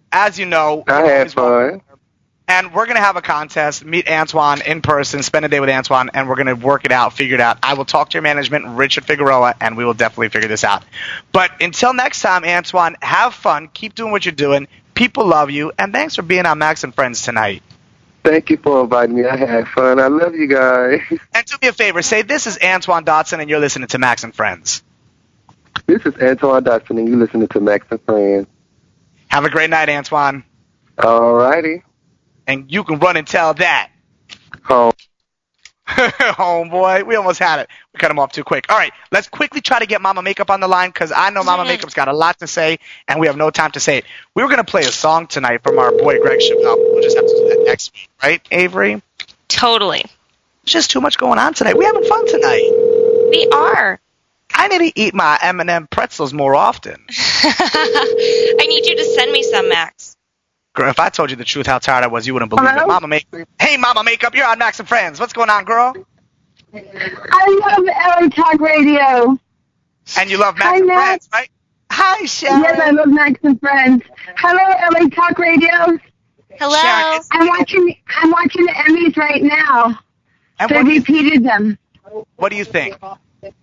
as you know, I had fun. And we're going to have a contest, meet Antoine in person, spend a day with Antoine, and we're going to work it out, figure it out. I will talk to your management, Richard Figueroa, and we will definitely figure this out. But until next time, Antoine, have fun. Keep doing what you're doing. People love you, and thanks for being on Max and Friends tonight. Thank you for inviting me. I had fun. I love you guys. And do me a favor. Say, this is Antoine Dotson, and you're listening to Max and Friends. This is Antoine Dotson, and you're listening to Max and Friends. Have a great night, Antoine. All righty. And you can run and tell that. Home. Homeboy, we almost had it. We cut him off too quick. All right, let's quickly try to get Mama Makeup on the line, because I know Mama Makeup's got a lot to say, and we have no time to say it. We were going to play a song tonight from our boy Greg Chappelle. We'll just have to do that next week, right, Avery? Totally. There's just too much going on tonight. We're having fun tonight. We are. I need to eat my M&M pretzels more often. I need you to send me some, Max. Girl, if I told you the truth, how tired I was, you wouldn't believe it. Mama Makeup. Hey, Mama Makeup, you're on Max and Friends. What's going on, girl? I love LA Talk Radio. And you love Max and Friends, right? Hi, Sharon. Yes, I love Max and Friends. Hello, LA Talk Radio. Hello. Sharon, I'm watching the Emmys right now. And they repeated them. What do you think? Oh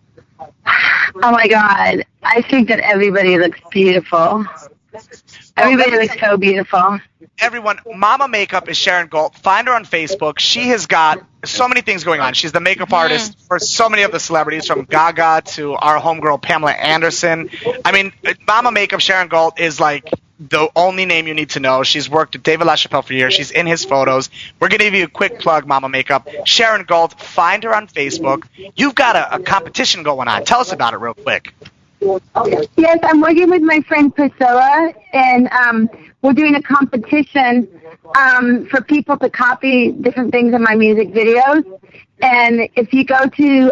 my God! I think that everybody looks beautiful. Everybody looks so beautiful. Everyone, Mama Makeup is Sharon Galt. Find her on Facebook. She has got so many things going on. She's the makeup artist for so many of the celebrities, from Gaga to our homegirl Pamela Anderson. I mean, Mama Makeup Sharon Galt is like the only name you need to know. She's worked with David LaChapelle for years. She's in his photos. We're going to give you a quick plug, Mama Makeup. Sharon Galt, find her on Facebook. You've got a competition going on. Tell us about it real quick. Yes, I'm working with my friend Priscilla, and we're doing a competition for people to copy different things in my music videos. And if you go to,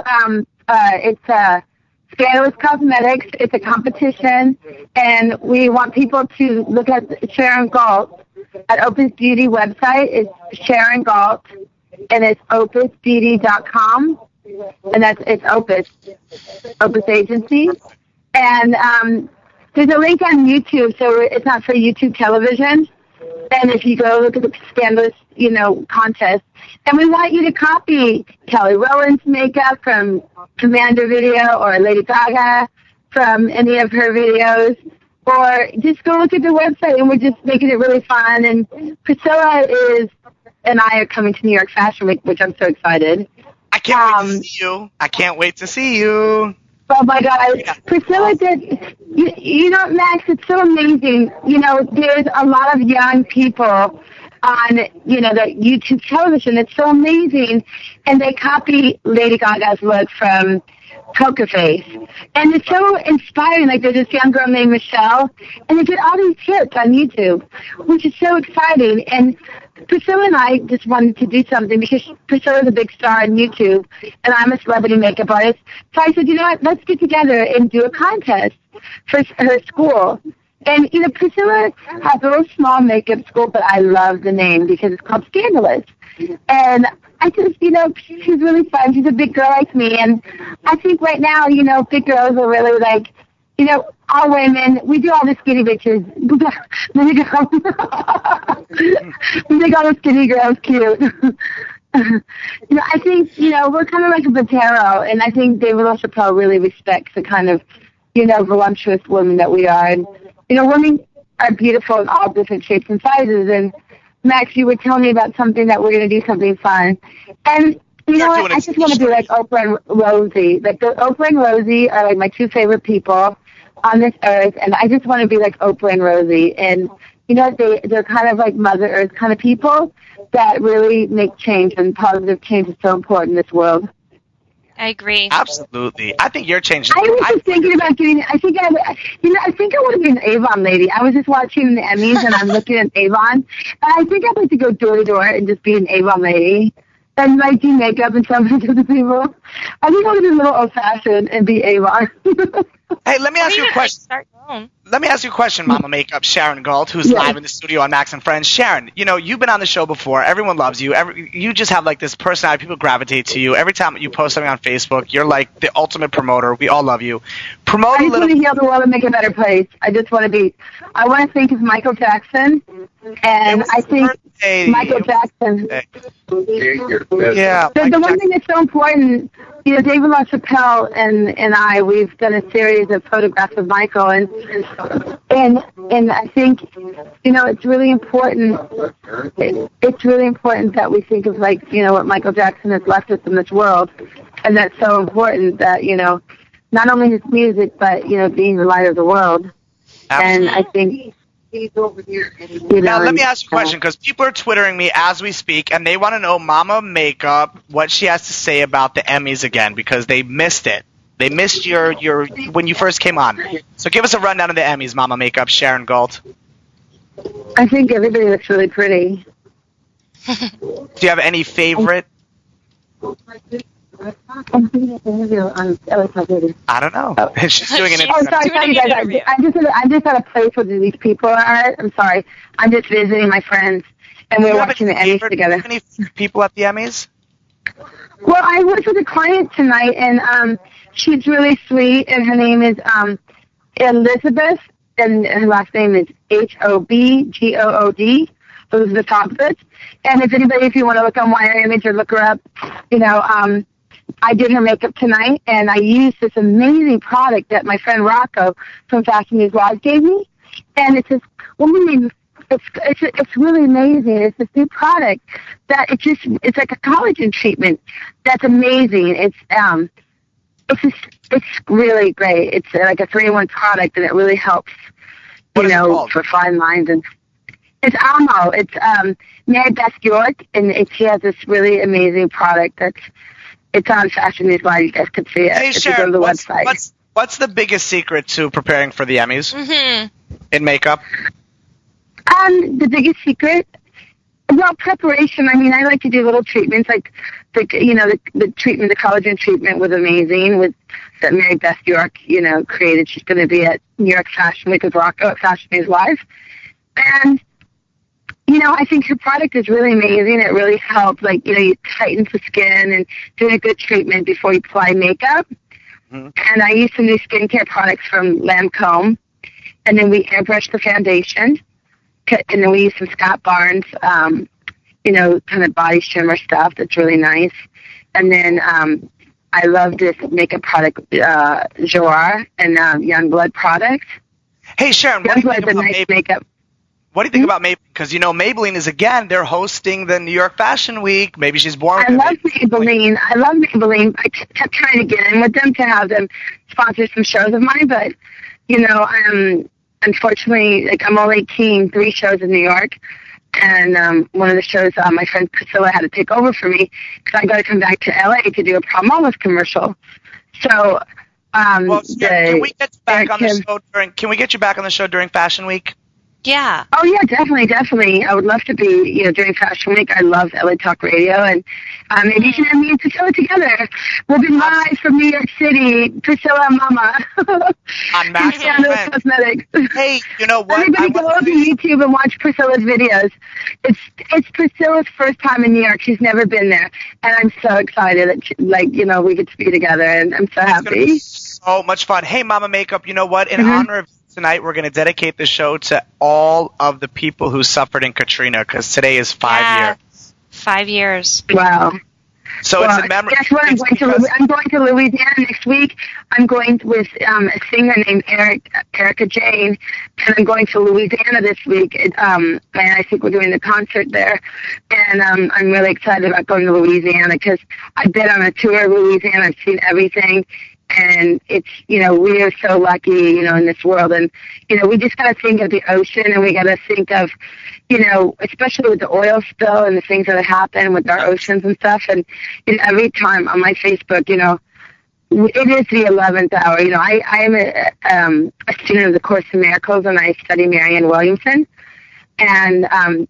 it's Scandalous Cosmetics, it's a competition, and we want people to look at Sharon Galt at Opus Beauty website. It's Sharon Galt, and it's opusbeauty.com, and it's Opus Agency. And there's a link on YouTube, so it's not for YouTube television. And if you go look at the Scandalous, contest, and we want you to copy Kelly Rowland's makeup from Commander video, or Lady Gaga from any of her videos, or just go look at the website, and we're just making it really fun. And Priscilla and I are coming to New York Fashion Week, which I'm so excited. I can't wait to see you. I can't wait to see you. Oh my God, Priscilla did, Max, it's so amazing. There's a lot of young people on, the YouTube television. It's so amazing. And they copy Lady Gaga's look from Poker Face. And it's so inspiring. Like, there's this young girl named Michelle, and they get all these hits on YouTube, which is so exciting. And Priscilla and I just wanted to do something, because Priscilla's a big star on YouTube, and I'm a celebrity makeup artist. So I said, you know what, let's get together and do a contest for her school. And, Priscilla has a little small makeup school, but I love the name because it's called Scandalous. And I just, she's really fun. She's a big girl like me. And I think right now, big girls are really like, all women, we do all the skinny bitches. We think all the skinny girls cute. I think, we're kind of like a Botero, and I think David LaChapelle really respects the kind of, voluptuous women that we are. And, women are beautiful in all different shapes and sizes. And Max, you were telling me about something that we're going to do something fun. And, I just want to be like Oprah and Rosie. Like, Oprah and Rosie are like my two favorite people on this earth, and I just want to be like Oprah and Rosie. And, they're kind of like Mother Earth kind of people that really make change, and positive change is so important in this world. I agree. Absolutely. I think you're changing. I was just thinking about getting, I think I want to be an Avon lady. I was just watching the Emmys, and I'm looking at Avon, and I think I'd like to go door to door and just be an Avon lady. And like do makeup and something to the people. I think I want to be a little old-fashioned and be Avon. Hey, let me ask you a question. Let me ask you a question, Mama Makeup, Sharon Galt, who's live in the studio on Max and Friends. Sharon, you've been on the show before. Everyone loves you. You just have like this personality. People gravitate to you. Every time you post something on Facebook, you're like the ultimate promoter. We all love you. I just want to heal the world and make it a better place. I want to think of Michael Jackson, and I think Michael Jackson. Yeah. The one thing that's so important, David LaChapelle and I, we've done a series of photographs of Michael, and I think, it's really important. It's really important that we think of what Michael Jackson has left us in this world, and that's so important that not only his music, but being the light of the world. Absolutely. And I think. Now, let me ask you a question, because people are Twittering me as we speak, and they want to know Mama Makeup, what she has to say about the Emmys again, because they missed it. They missed your when you first came on. So give us a rundown of the Emmys, Mama Makeup, Sharon Galt. I think everybody looks really pretty. Do you have any favorite? I don't know. She's doing an interview. Oh, sorry, guys. I'm just at a place where these people are. I'm sorry. I'm just visiting my friends, and we're watching the Emmys together. Any people at the Emmys? Well, I was with a client tonight, and she's really sweet, and her name is Elizabeth, and her last name is Hobgood. Elizabeth Thompson. And if you want to look on Wire Image or look her up, I did her makeup tonight, and I used this amazing product that my friend Rocco from Fashion News Live gave me. And it's this woman, it's really amazing. It's this new product that it's like a collagen treatment that's amazing. It's really great. It's like a 3-in-1 product, and it really helps, for fine lines. And it's Almo. It's Mary Beth York, and she has this really amazing product it's on Fashion News Live. You guys can see it if you go to the website. What's the biggest secret to preparing for the Emmys in makeup? The biggest secret? Well, preparation. I mean, I like to do little treatments, like the treatment, the collagen treatment was amazing that Mary Beth York, created. She's going to be at New York Fashion Week with Rocco at Fashion News Live. And, I think her product is really amazing. It really helps, it tightens the skin and doing a good treatment before you apply makeup. Mm-hmm. And I use some new skincare products from Lancome. And then we airbrush the foundation. And then we use some Scott Barnes, kind of body shimmer stuff that's really nice. And then I love this makeup product, Joar and Youngblood products. Hey, Sharon, what do you think about makeup? What do you think about Maybelline? Because, Maybelline is, again, they're hosting the New York Fashion Week. Maybe she's born with Maybelline. I love Maybelline. I kept trying to get in with them to have them sponsor some shows of mine, but, unfortunately, I'm only teeing 3 shows in New York, and one of the shows my friend Priscilla had to take over for me because I got to come back to LA to do a Palmolive commercial. So, can we get you back on the show Can we get you back on the show during Fashion Week? Yeah. Oh, yeah, definitely. I would love to be, during Fashion Week. I love LA Talk Radio, and maybe you can have me and Priscilla together. We'll be live from New York City, Priscilla and Mama. On Max and Friends. Cosmetics. Hey, you know what? Everybody go over to YouTube and watch Priscilla's videos. It's Priscilla's first time in New York. She's never been there, and I'm so excited that, we get to be together, and I'm so happy. It's so much fun. Hey, Mama Makeup, you know what? In honor of tonight, we're going to dedicate the show to all of the people who suffered in Katrina, because today is 5 years. 5 years. Wow. So it's in memory. Guess what? I'm going to Louisiana next week. I'm going with a singer named Erica Jane, and I'm going to Louisiana this week. And I think we're doing a concert there. And I'm really excited about going to Louisiana because I've been on a tour of Louisiana. I've seen everything. And it's, we are so lucky, in this world. And, we just got to think of the ocean, and we got to think of, especially with the oil spill and the things that have happened with our oceans and stuff. And every time on my Facebook, it is the 11th hour. I am a student of the Course in Miracles, and I study Marianne Williamson. And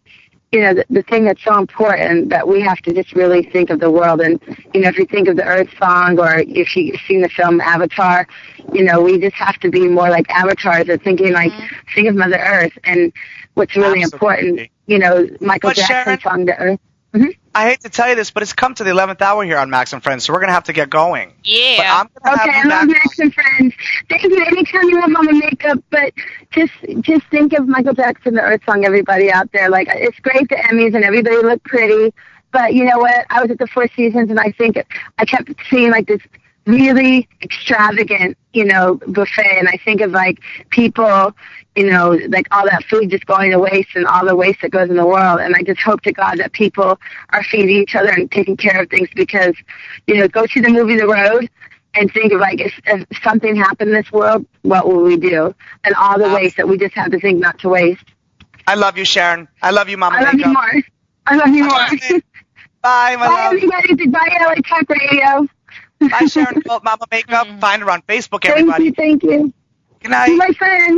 the thing that's so important that we have to just really think of the world. And, if you think of the Earth song, or if you've seen the film Avatar, we just have to be more like avatars, or thinking like, think of Mother Earth. And what's really important, Michael Jackson song, The Earth. Mm-hmm. I hate to tell you this, but it's come to the 11th hour here on Max and Friends, so we're going to have to get going. Yeah. But I'm gonna okay, have I love Max and Friends. Thank you. Anytime you have Mama Makeup, but just think of Michael Jackson, the Earth song, everybody out there. Like, it's great, the Emmys, and everybody looked pretty, but you know what? I was at the Four Seasons, and I kept seeing, like, this really extravagant, buffet, and I think of, like, people, like all that food just going to waste and all the waste that goes in the world. And I just hope to God that people are feeding each other and taking care of things, because, go see the movie The Road and think of, like, if something happened in this world, what will we do? And all the waste that we just have to think not to waste. I love you, Sharon. I love you, Mama. I love you more. I love you more. Bye, my love. Bye, everybody. Goodbye, LA Talk Radio. Bye, Sharon. Mama Makeup. Find her on Facebook, everybody. Thank you. Good night. Be my friend.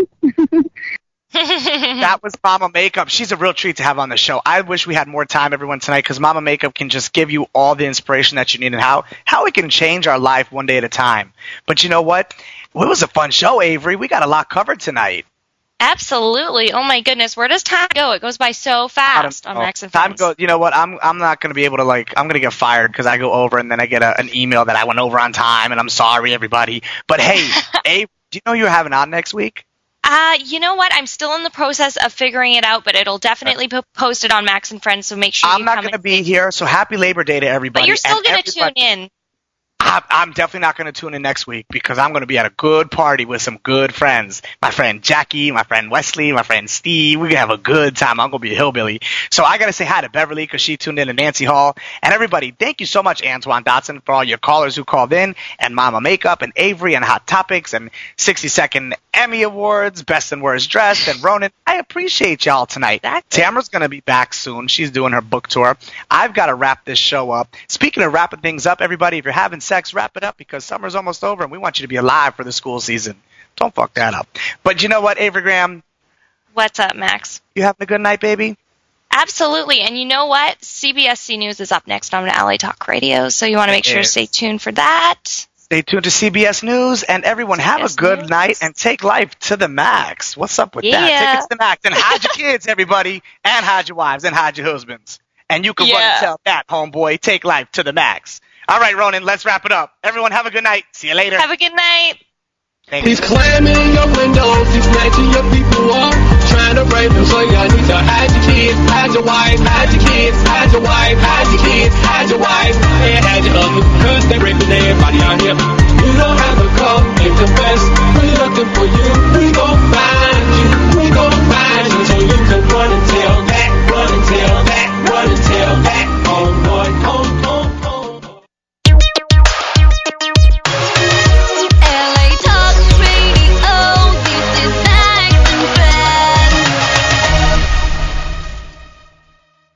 That was Mama Makeup. She's a real treat to have on the show. I wish we had more time, everyone, tonight, because Mama Makeup can just give you all the inspiration that you need and how it can change our life one day at a time. But you know what? It was a fun show, Avery. We got a lot covered tonight. Absolutely. Oh my goodness. Where does time go? It goes by so fast on Max and Friends. Time goes. You know what? I'm not going to be able to, I'm going to get fired because I go over and then I get an email that I went over on time, and I'm sorry, everybody. But hey, Avery, do you know you're having on next week? You know what? I'm still in the process of figuring it out, but it'll definitely be posted on Max and Friends, so make sure you come. I'm not going to be here, so happy Labor Day to everybody. But you're still going to tune in. I'm definitely not going to tune in next week because I'm going to be at a good party with some good friends. My friend Jackie, my friend Wesley, my friend Steve. We're going to have a good time. I'm going to be a hillbilly. So I got to say hi to Beverly because she tuned in, and Nancy Hall. And everybody, thank you so much, Antoine Dotson, for all your callers who called in, and Mama Makeup, and Avery, and Hot Topics, and 60-second Emmy Awards, Best and Worst Dressed, and Ronan. I appreciate y'all tonight. Tamara's going to be back soon. She's doing her book tour. I've got to wrap this show up. Speaking of wrapping things up, everybody, if you're having sex, wrap it up because summer's almost over and we want you to be alive for the school season. Don't fuck that up. But you know what, Avery Graham? What's up, Max? You having a good night, baby? Absolutely. And you know what? CBSC News is up next on LA Talk Radio, so you want to make sure to stay tuned for that. Stay tuned to CBS News, and everyone have a good night and take life to the max. What's up with that? Take it to the max and hide your kids, everybody, and hide your wives and hide your husbands. And you can run and tell that, homeboy, take life to the max. All right, Ronan, let's wrap it up. Everyone have a good night. See you later. Have a good night. He's climbing your windows, he's snatching your people up, trying to rape them, so y'all need to hide your kids, hide your wife, hide your kids, hide your wife, hide your kids.